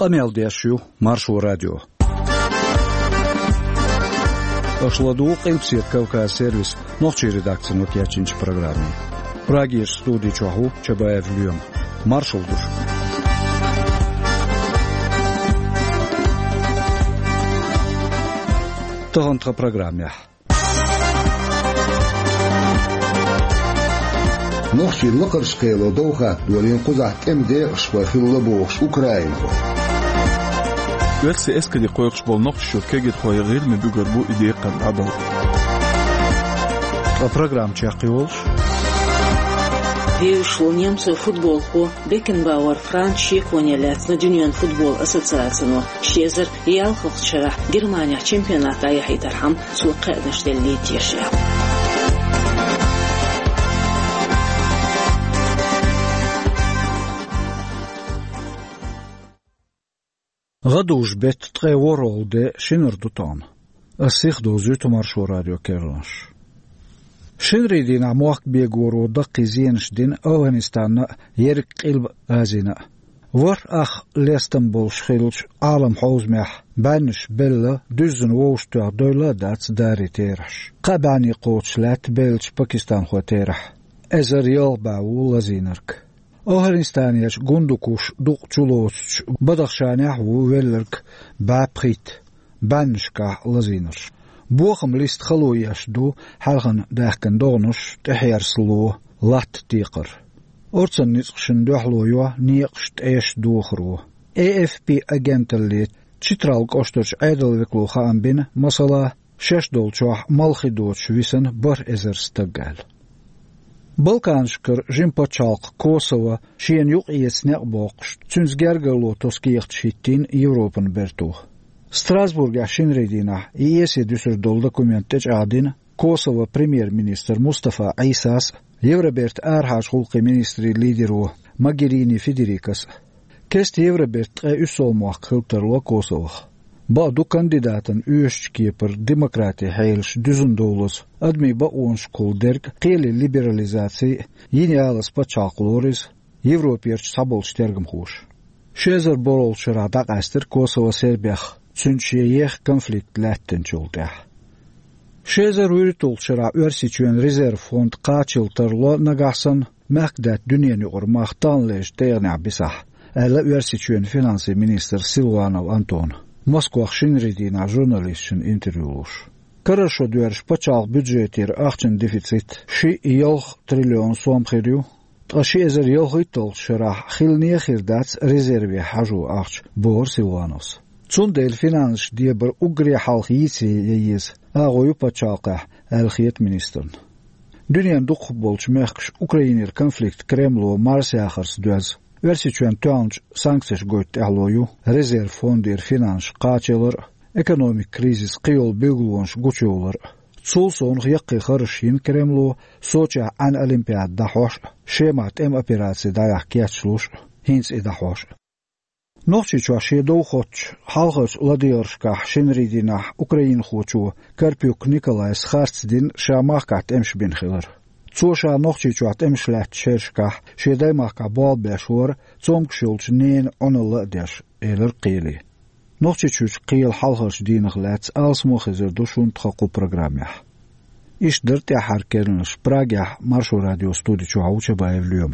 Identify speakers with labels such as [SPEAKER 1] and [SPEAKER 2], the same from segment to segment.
[SPEAKER 1] قميل ديشيو مارشو راديو أشلدو قلبسير كوكا سيرفيس نوخشي редакция нокиячинч программе. Прагир студии чоху чабаев люем. Маршал душ. Тохонтха программе.
[SPEAKER 2] نوخشي لقرشكيلو دوخا دولين قزع كم دي شوخيلو بوخش أوكراين.
[SPEAKER 3] وقت اسكدي قويقش بول نقش شوف كيجد خوي غير من بيقربو إيدي قد عضو.
[SPEAKER 1] Программ чахиолш.
[SPEAKER 4] Виушло немцев футболку Бекенбауэр Франчи конелец на Дюнион футбол ассоциацию Шезер и Алховчера Германия чемпионата яхитархам суқадаш делли тиша.
[SPEAKER 1] غدوش بيت تغيورول دي شنردو طان السيخ دوزو تمارشو راديو كيرلانش شنريدين عموك بيغورو دقي زينش دين أوهنستان يرك قلب غازينا ور أخ ليستنبول شخيلش عالم حوزمح بانش بلا دوزن ووشتوع دولا داتس داري تيرش قابعني قوتش لات بيلش باكستان خو تيرح ازر يلبعو لزينرك أوهنستانيش غندوكوش دوق چولوش بدخشانيح وويلرك بابخيت بانشكا لزينرش بوخم ليست خلو يشدو حلغن داخكن دونش تحير سلو لات تيقر أرسن نسقشن دوحلو يوا نيقشت ايش دوخرو AFP أجنت اللي تشترالك أشترش عيدل وكلو خام بين مثلا شش دولشوح مالخي دوتش ويسن بر ازر ستقال Balkanskar Jimpachalk Kosova šien juqies neqboqš tsuns gergalo toskiicht shittin Europan bertuh. Strasburga shinredina iesi düserdol dokumentej adin Kosova premier-minister Mustafa Isas Eurobert Erhaş hulqi ministri lideru Mogherini Federikas kest Eurobert usolmoq qilterlo Kosova. Ba'du kandidaten uishkiper demokrati heilsh düzendolus admi ba'ons kulderg qeli liberalizatsiy yeni alas pachaqloris Evropierch sabolstergim xush. Şezer borol şirada qaster Kosova Serbiya Çünçiyeh konflikt latten çolda. Şezer uyrutul şira örsiçün rezerv fond qaçıltırlo nagasan maqdat dünyani urmaqtan leş tegna bisah. Ala örsiçün finansi minister Silvanov Anton Moskva xinridina jurnalistчин intervjuuluš. Karasho dverš pačal budžetir ahčen deficit ši yolx trillion somxirju, taši ezer yolxitol šara xilniexirdats rezervi haju ahč bor Silvanos. Cundel finanš diebar ugri halxiisi yeyiz agoyu pačalqa alxiyet ministern. Dünyan duqbolç mexkş Ukrainir konflikt Kremlo marsiaxars dvez. Versiçön tönç sanksiyaş goyt aloyu rezerv fondir finans qaçeler ekonomik krizis qiyol bilgulonş guçolar Sulson yaqi xarşin Kremlo Soçi an olimpiyat dahoş şemat em operatsiya dayak keçluş hins edahoş Noxçi çaşi doxoç halxos ladyorşka şinridina Ukrain xoçu Karpyuk Nikolay Skhartsdin şamaqat emşbin xilar Цоша нохчи чуат эмшлат чершка шедаймака балбешвор цомкшулч нен онла деш элер қили нохчи чуч қил халхаш динхлац алсмохизер душун тхaqu программа иш дерт я харкернш Праге маршу радио студию чуауча баевлюм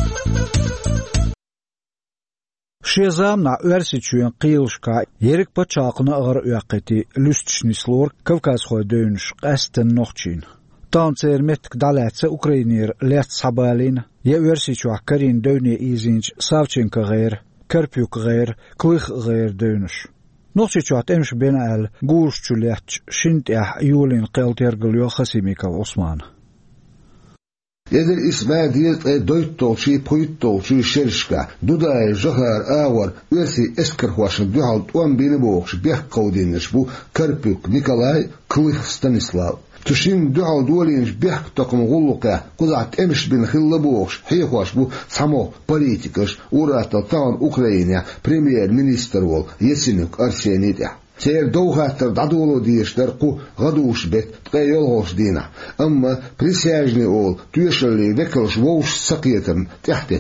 [SPEAKER 1] Шезам на өрсичуен қилшка ерик пачақны ығыр уақити люстшнислор Кавказ хой дөйнш қастын нохчин Танцер метк далеца Украинир лет сабалин я версичу акарин дöni изинч Савченко гэр Карпюк гэр Клых гэр дönüş Нохчичу атемш бенал гуршчулеч шинтя юлин qeltergulyo Xasimikov Osman
[SPEAKER 2] Eder ismagil doytolchi poytolchi shershka duday jahar awar versi eskerhwashn duhalt 10 bini boqsh beh qawdinish bu Karpyuk Nikolay Klych Stanislav Тушин дуал дуалинж бех таком гулука кузат эмш бин хиллабош хейхваш бу само политикаш урата тан Украина премьер-министр вол Есенюк Арсений да Сер доухатыр дадулу диештер ку гадуш бет тгайолгош дина Амма присяжный ол түйешли векалш воуш сакиетен тяхтеттен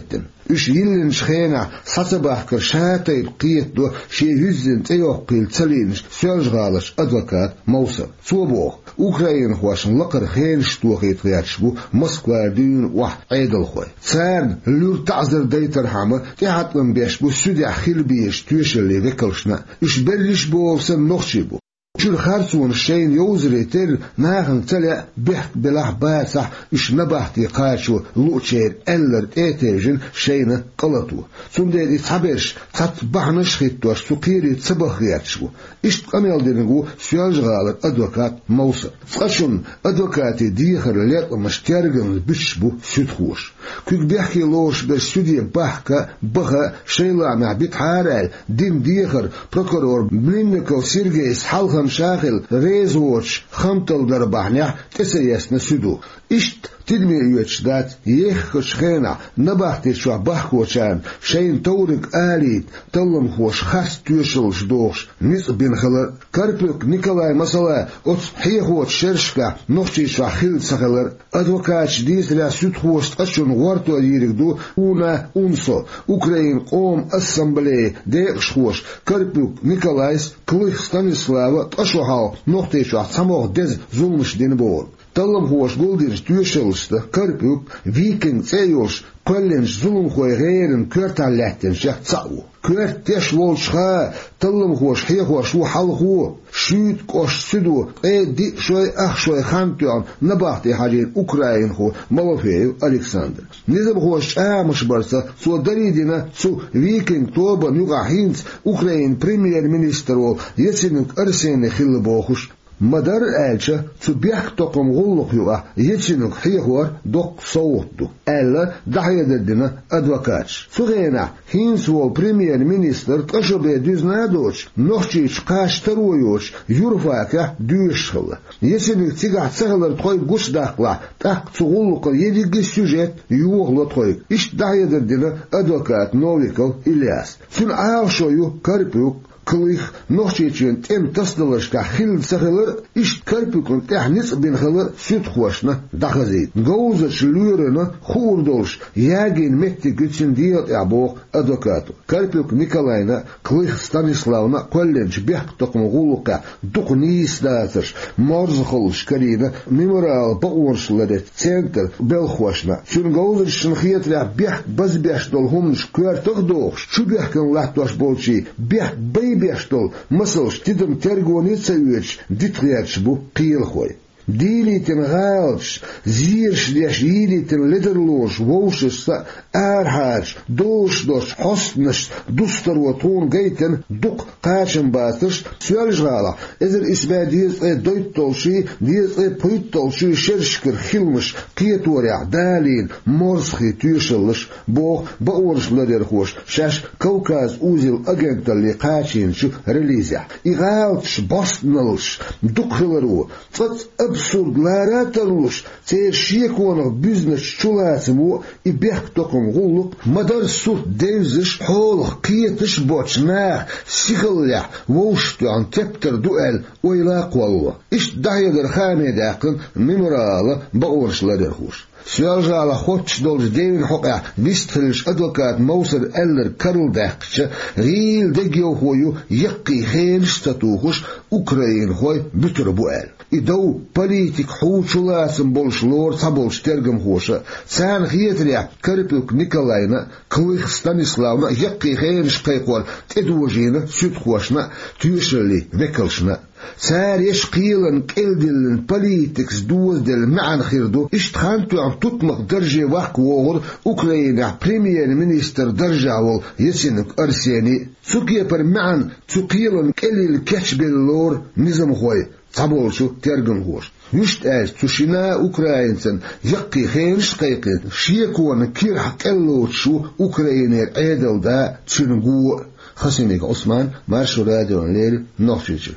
[SPEAKER 2] إش يلن شخينا ساتباه كرشاتي بقيت دو شي هزن تيوقيل تسلينش سيالجغالش أدوكات موسى صوبوخ أوكراين خواشن لقر خينش توخيت غياتشبو مسكوار دين واحد عيدل خوي سان لور تعذر ديتر حامة تيحت من بيشبو سودع خيل بيش تويش اللي بكلشنا إش بلش بو سن نخشبو شو الخارسون الشين يوزري تل ناغن تلع بحت بلح باسح إش نبحتي قاشو لوتشير ألر تيتيجن شين قلطو ثم دي يتحبش تتبحنش خيتوش سقيري تسبخياتشو إش تقميل دينغو سيالج غالت أدوكات موسى فقشن أدوكاتي ديخر ليت مشترغن بشبو سيدخوش كيك بيحكي لوش بالسودية بحكا بغا شيلا مع بيت حارال دين ديخر بروكورور بلينكو سيرجيس حلخن شاغل ريزوش خمتل دربحنيح تسيسنا سدو إشت تدمي يوتشدات يخش خينا نبحتي شو بحكوشان شين تورك آليت تلم خوش خاس توشلش دوش نيس بين خلر كاربيك نيكولاي مسلا أت حيخوت شرشكا نوشي شو خيل سخلر أدوكاتش ديس لا سود خوش أشون ورتو يريكدو أونا أونسو أوكراين قوم أسامبلي ديش خوش كاربيك نيكولايس كليخ ستانيسلاوا أشو حال نوشي شو ساموخ دز زولمش دين بول تلم خوش جولديرش توشلشتا كاربيك فيكينج تيوش كلنش زلم خوي غيرن كورتا لاتن شخ تصاو كورت تيش لولشخا تلم خوش حيخوش وحلخو شيت كوش سدو دي شوي شوي خانتيان نباحتي حاجين اوكراين خو مالوفيو الكسندر نزم خوش مش برسا سو دريدنا سو فيكينج توبا نيوغا هينز اوكراين بريمير مينستر يتسنك ارسين خيل بوخش مدار آلشة تبيح تقوم غلق يوه يتشنك حيخور دوق صوتو ألا دحية ددنا أدوكاتش سوغينا هينس وول بريمير مينستر تشبه دوزنادوش نوخشيش قاش ترويوش يورفاكا دوشخل يتشنك تيقع تسغلر تخوي قوش داخلا تاق تغلق يديق السجات يوغل تخوي إش دحية ددنا أدوكات نوفيكل إلياس سن عارشويو كاربيوك كليخ نوشيتشين تم تصدلش كحيل سخلر إش كاربيكون تحنيس بين خلر سيد خوشنا دخزيد جوزش لورنا خوردولش ياجين مكتي جتشن ديال إعبوخ أدوكاتو كاربيك نيكولاينا كليخ ستانيسلاونا كلنش بيحك تقم غلوكا دوق نيس داتش مرزخلش كرينا ميمورال بقورش لدت سنتر بالخوشنا شون جوزش شنخيت رع بيحك بز بيحش دولهمش كوار تغدوخش شو بيحكن لحتوش بولشي بيحك بيشتول مسلش تدم ترغونيتسا يوش ديترياتش بو قيل خوي ديليتن غالش زيرش ديش يليتن لدرلوش ووشش ارهاش دوش حسنش دوستر وطون جيتن دوق قاشن باتش سيالش غالا إذن اسمه ديز دويت تولشي ديز بويت تولشي شرشكر خلمش قيتوريع دالين مرسخي تيشلش بوخ بقورش لدرخوش شاش كوكاز اوزيل اجنت اللي قاشين شو ريليزيع إغالتش بوستنلش دوق خلرو فت أبسورد لا راتلوش تير شيكونا بيزنس شولاتمو إبيح تقوم غلق مدار سوت ديزش حول قيتش بوشناه سيخلع ووشتو عن تبتر دوال ويلاق والله إش دعي درخاني داقن ميمورال بقورش لدرخوش سيالجا على خوتش دولش ديوين حقا بيستخلش أدوكات موسر ألر كارل داقش غيل دقيو خويو يقي خينش تتوخش أوكراين خوي بتر بوال إدو بوليتيك حوشلاسم بولش لور تابولش ترغم خوشا سان خيتريا كاربيك نيكولاينا كليخ ستانيسلاونا يقي خينش قيقوال تدوجينا سيد خوشنا تيوشلي وكلشنا سار يشقيلن كيلدلن بوليتكس دوز دل معن خيردو اشتخانتو عم تطمق درجة واحك وغر اوكراينا بريمير مينستر درجة وال يسنك ارسياني سوكيا بر معن تقيلن كيلي الكاتش باللور نظام خوي تابولشو ترغن خوش يشت از تشينا اوكراينسن يقي خينش قيقين شيكوان كير حقلوتشو اوكراينير عيدل دا تشنغو خسيميك عثمان مارشو راديو ليل نوخشيجي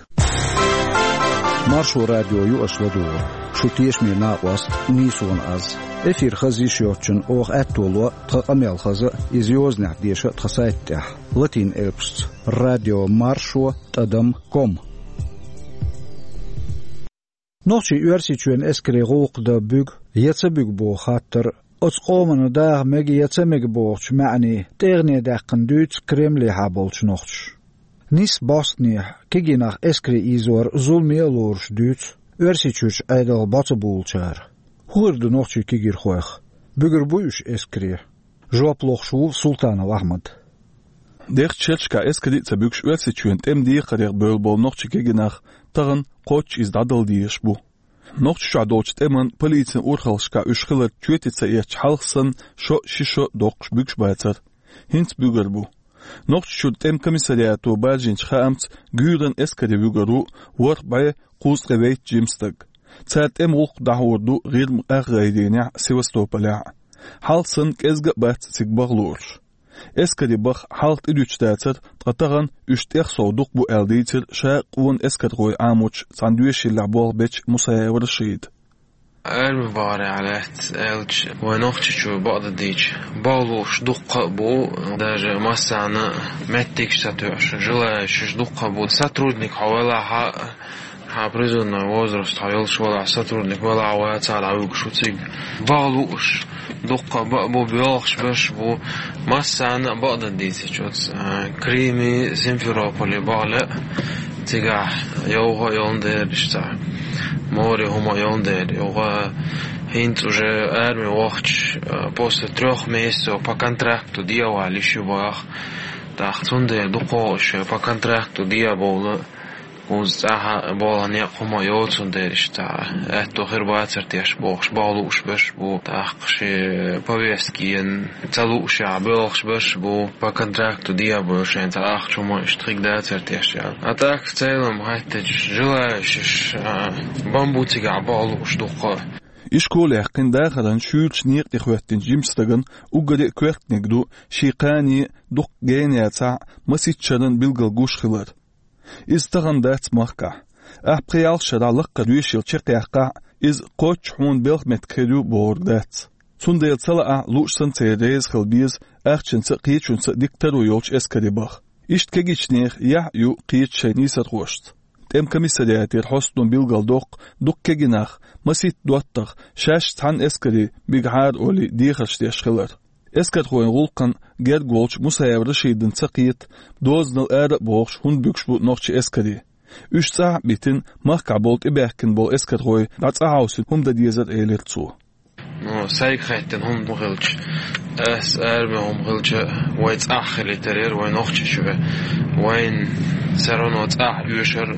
[SPEAKER 1] مارشو راديو يؤس ودور شو تيشمي ناقوست نيسون از افير خزي شيوتشن اوغ اتولو تقاميل خزي ازيوزنع ديشة تخسايتح لاتين البست راديو مارشو تدم كوم نوشي يورسي چون اسكري غوق دا بوغ يتسا بوغ بو خاطر أتقومنا داغ مجي يتمج بوغش معني تغني داقن دوت كريملي حابولش نوخش نيس باستنيح كيجيناخ اسكري إيزور ظلمي لورش دوت ورسيتشوش أيدال باتبولشار هوردو نوخشي كيجير خوخ بيجر بويش اسكري جواب لوخشو سلطان الأحمد
[SPEAKER 3] ديخ تشلشكا اسكري تبيكش ورسيتشوين تم دي قريق بولبول نوخشي كيجيناخ تغن قوتش إزدادل ديشبو نوخش عدوش تمن بوليتين أورخلشكا أشخلر تشويتيتسا إيش حلقسن شو دوقش بيكش بايتر هنت بيجربو نوخش شو تم كميسارياتو باجينش خامت جيرن اسكري بيجرو ورق باي قوس غويت جيمستغ تسات وق دعوردو غير أغايدينيع سيوستوبلع حلقسن كازق بات سيكبغلورش اسكري بخ حالت إدوش تاتر تغتغن اشتيخ صودوق بو ألديتر شاق ون اسكر غوي عاموش ساندويش اللعبوال بيش مسايا ورشيد
[SPEAKER 5] المباري علات ألج ونوختشو بعض الديج بالوش دقة بو داج مسانا متيك ستوش جلاش دقة بو ساترودنيك حوالا بريزونا وزرست حيلش ولا ساترودنيك ولا عوات على عوق شو تيج بالوش دقة بو بيالخش باش بو مسانا بعض الديج شوت كريمي سيمفيروبولي بالة تيجا يوها يوندر اشتا موري هما يوندر يوها هينت уже армия وقتش после 3 месяцев по контракту делали шубах так цунде духош по контракту делали وزعها بالانيا هما يوصندر اشتا اتو خرباتر تيش بوخش بالوش باش بو تاخش повестки تلوش عبوخش باش بو по контракту делали شان تاخ شوما اشتريك داتر تيش а так в целом хайтеж желаешь бамбутига بالوش دقه
[SPEAKER 3] إشكول يحقن داخلا شولش نيق إخواتين جيمستغن وقد إكوات نقدو شيقاني دق جينياتا مسيتشرن بلغل قوش خلر إزتغن دات مخكا أحبقيال شرالق قدويشيل چقيقا إز قوش حون بلغ متكريو بور دات سنديل تلقى لوشسن تيريز خلبيز أخشن سقيتشون سقديكترو يولش اسكريباخ إشت كجيش نيخ يحيو قيت شينيسر غوشت تم كميسارياتير حسنون بيلغل دوق كجناخ مسيت دواتر شاش تحن اسكري بيجعار أولي ديخش تيشخلر اسكر خوين غلقن جاد غولش مسايا رشيدن تقيت دوزن الأرق بوغش هون بيكش بو نوخش اسكري üç saat bitin mahka bolt ibehkin bol eskat خوي دات عاوسن هم دا ديزر ايلتسو
[SPEAKER 5] نو سايق خيتن هم مغلج اس ارمهم غلج ويت اخر ترير وين اختش شوه وين سرونو تاع يوشر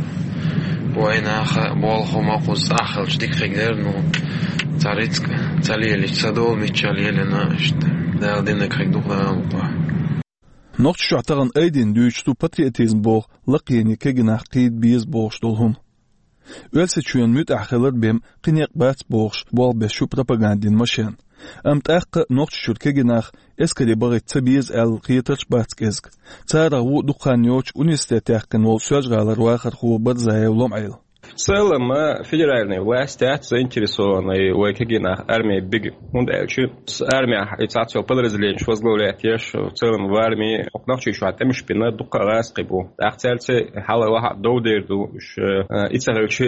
[SPEAKER 5] وين اخ بول خما قوس اخلج ديك خير نو تاريت تاليلي تسدو ميتشاليلنا دا دينك خيك دوغا
[SPEAKER 3] نوخش شعتغن ايدين دوشتو patriotizm بوغ لقيني كجناح قيد بيز بوغش دولهم Ölseçüyen mütahhiler bem qiniq bats boğş bol beşu propagandin maşin. Amtaq noqçur keginaq eskali bagit tabiz al qiyatch bats ezg. Tsara u duqanyoch universitet yaqin ol söjgalar waqt xu bad zayevlom ayl.
[SPEAKER 6] В целом, федеральные власти заинтересованы в Кегинах армии Биг Мундельчи. Армия инициацию подразделений возглавляет в целом в армии. Окнахчи еще от Эмишпина Дукарас Кибу. Ахцельцы Халава Доудерду Ицаревичи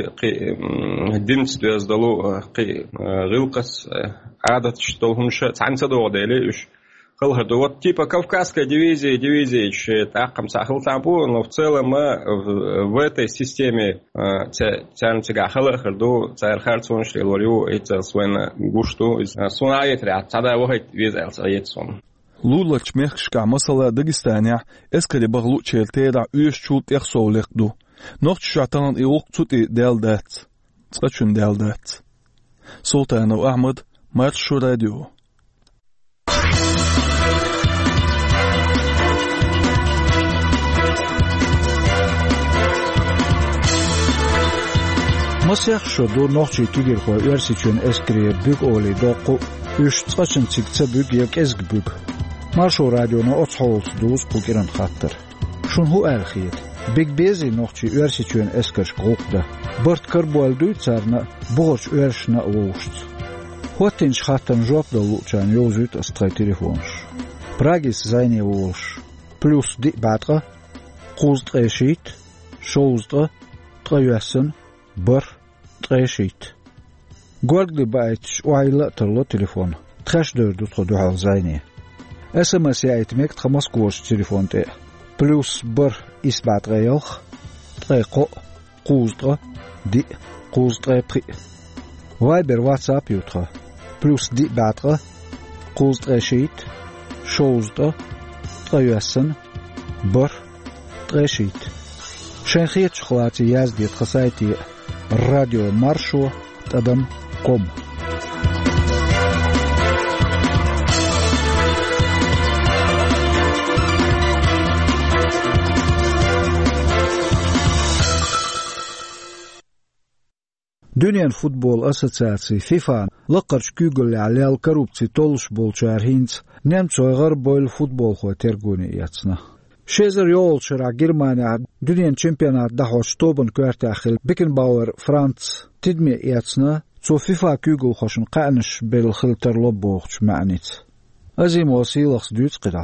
[SPEAKER 6] единстве сдалу Рилкас Адат Штолхунша Цанцадодели. Хылхырды. Вот типа Кавказская дивизия, тахкам сахыл тампу, но в целом в этой системе царнчига хылхырду, цархарцун шлилорю, это свойно гушту, сунаетря, цада вохит визелса етсон.
[SPEAKER 3] Лулач мехшка масала Дагестания, эскари баглу челтера үш чулт яхсоулекду. Нохч шатан иук цути делдат. Цкачун делдат. Султанов Ахмад, Маршу радио.
[SPEAKER 1] Масях шоду нохчи кигер хо версичун эскрие бүг оли доқу үш цачын цикца бүг як эзг бүг. Маршо радионо оцхолс дуз пукеран хаттер. Шун ху архиет. Биг бези нохчи версичун эскерш гукда. Борт карбуалду царна борч вершна оушт. Хотинч хаттан жоп да лучан йозут астрай телефонш. Прагис зайне оуш. Плюс ди батра. Қуз трешит. Шоуздра. Траюасын. Бор трешит. Горгли байтш уайла терло телефон. تخشدر تدخل زيني SMS يأتمك تخمس كوش تليفون تي بلوس بر إسبات غيوخ تغيقو قوزدغ دي قوزدغ بخي وايبر واتساب يوتغ بلوس دي باتغ قوزدغ شيت شوزدغ تغيوسن بر تغيشيت شنخيت شخلاتي يازدي تخسايتي الراديو مارشو تقدم قوم Dünya Futbol Assotsiatsiya FIFA laqarch kügülle alal korrupsiya toluş bolçar hins Nemçoygar boyl futbol xoterguni yatsna. Şezer yolçara Germaniya Dünya Çempionat dahoç tobun kvartaxil Beckenbauer Franz tidmi yatsna so FIFA kügül xoşun qanish bel xilter lobboch ma'nit. Azim wasilax düts qida.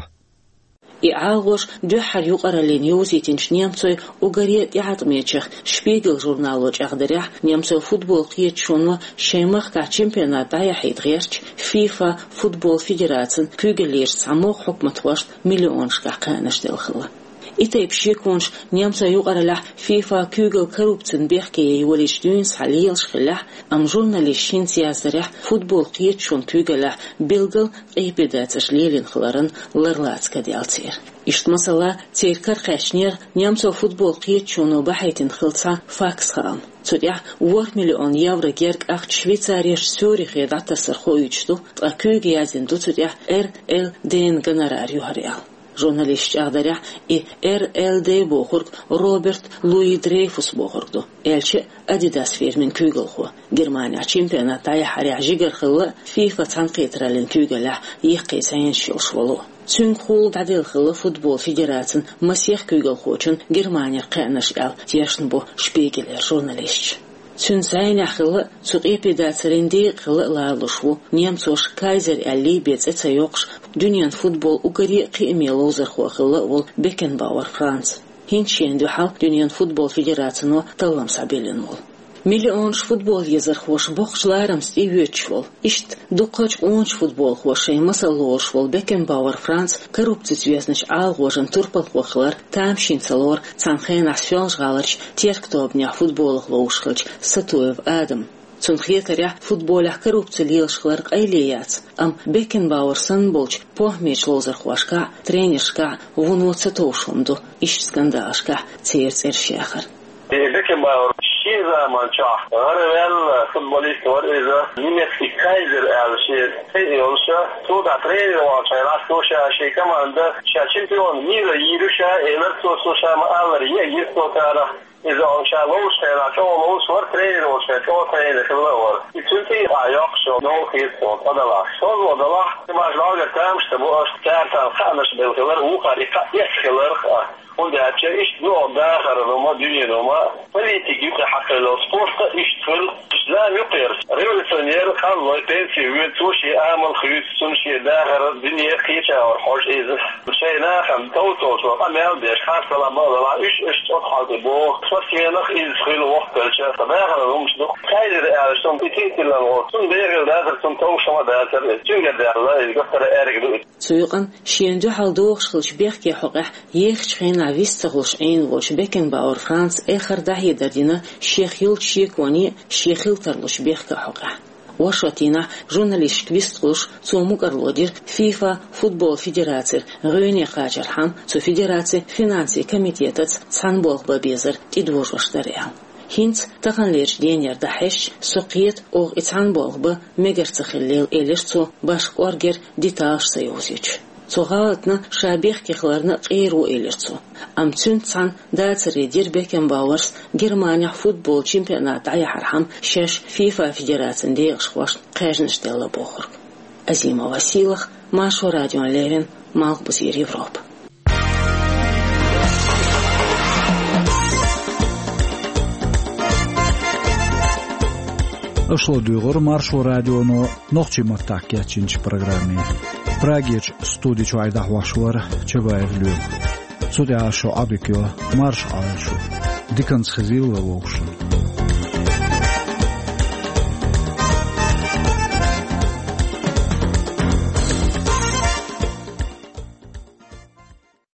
[SPEAKER 4] إعاغوش دوحر يقرأ لنيوزي تنش نيمتوي وقريت يعطميتشخ شبيغل جورنالوج أغدريح نيمتوي فوتبول قيت شونو شيمخ كا چمبيونات دايا حيد غيرش فيفا فوتبول فيدراتسن كوغليش ساموخ حكمة وشت مليونش كا قانش دلخلا إتاي بشيكونش نيمتوي يقرأ لح فيفا كوغل كروبتن بيحكي يوليش دونس حليلش خلاح أم جورناليشين سيازدريح فوتبول قيت شون كوغلح بيلغل إيبيداتش ليلين خلارن لرلاتس كديالتير إشت مسألة تيركر خاشنير نيمتو فوتبول قيت شونو بحيتن خلطا فاكس خام توديح 1 مليون يورو جيرك أخت شويتساريش سوري خيدات سرخو يجتو تأكوغ يازن دو توديح RLDN جنراريو هريال журналист ағдаря и RLD бохург Роберт Луи Дрейфус бохургду. Элчи Адидас фирмин күйгілху. Германия чемпионата яхаря жигер хылы FIFA танқитралин күйгілі еқи сайын шылшвалу. Цүн хул дадил хылы футбол федерацин масех күйгілхучын Германия қайныш ал тешін бу шпегелер журналист. Цүн сайын яхылы цуқ эпидациринди хылы лалушву немцош кайзер әлі бецеца йоқш Dünya Futbol uqari qiymiyalı uzarxuaqılı ol Beckenbauer Franz. Hinçen duhal Dünya Futbol Federasyonu tallamsa belin ol. Milyonş futbol yazarxuaş boqçlarım stivyetçvol. İşt duqaç 10 futbol xuaşay masalorşvol Beckenbauer Franz korrupsiya связныш alğojan turpalxuaqlar tamşinsalor canxen asfyonjgalarch terktobnya futbolxlowşqılç Satoyev Adam. Цунхетаря футболях коррупция лилшхлар айлеяц. Ам Beckenbauer санболч похмеч лозархуашка тренершка вунуца тошумду иш скандалшка церцершяхар.
[SPEAKER 7] Beckenbauer şiza mançah. Arvel futbolist var iza nimesi Kaiser el olsa tuda trener var çaylar soşa kamanda şampiyon mira yiruşa eler soşa alır ya yirtotara إذا أن شاء الله وشينا شو صور تريد وشيء شو تريد كله ور يتوتي عياق شو نو خيط وضلا شو وضلا ما جلاجة تامش تبغى كارت خامش بالخلر وخارقة يخلر وده شيء إيش نوع داخل روما دنيا روما فليتي جيب حق السبورت إيش تقول لا يقير ريوليسيونير خلوا يبنسي ويتوشي عمل خيط سنشي داخل الدنيا خيشة أو حوش إذا شيء ناخم توتوش وقامل ديش خاصة لما ضلا إيش تطحق بوه فسينخ إذ خيل وقت الشيء فداخل رومش دو خير أرشون بتيجي لنا سن بيرجع داخل سن توش ما داخل تيجي داخل يقطر أرجع
[SPEAKER 4] سويقن شينجو حلدوخ خلش بيحكي حقه يخشين عويستغلش عين وش Beckenbauer Franz آخر دهية دردينا شيخيل شيكوني شيخيل ترلش بيحكي حقه وشوتينا جورناليست كويستغلش توموك أرلودير فيفا فوتبول فيدراتير غيوني خاجر حام تو فيدراتي فينانسي كوميتيتت سانبول ببيزر تدوش وشتريان هنت تغنليش دينير دحش سقيت أو إتسانبول بمجر تخليل إليشتو باش أورجر ديتاش سيوزيش Соғалатны шабех кехларны қиыру елерцу. Амцун цан дацередир Beckenbauers Германия футбол чемпионат аяхархам шеш FIFA федерациясында ешқуаш қажныштелі боғыр. Азима Василах, Машу Радион Левин, Малбузир Европа.
[SPEAKER 1] Ошло дүйгір Маршу радиону ноқчи маттақ ячинчи программе. Прагеч студичу айдахвашвар Чебаев Лёв. Судя ашо абикё марш айшу. Диканс хазил лавошун.